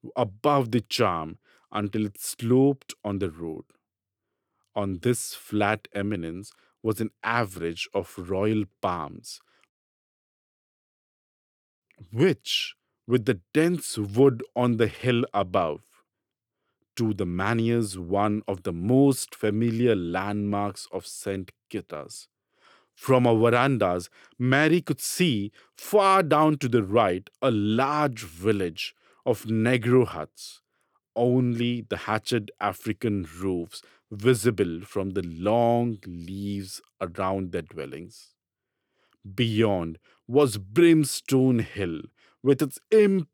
above the charm until it sloped on the road. On this flat eminence was an average of royal palms, which, with the dense wood on the hill above, to the Manias one of the most familiar landmarks of St. Kitts. From our verandas, Mary could see far down to the right a large village of Negro huts, only the hatched African roofs visible from the long leaves around their dwellings. Beyond was Brimstone Hill, with its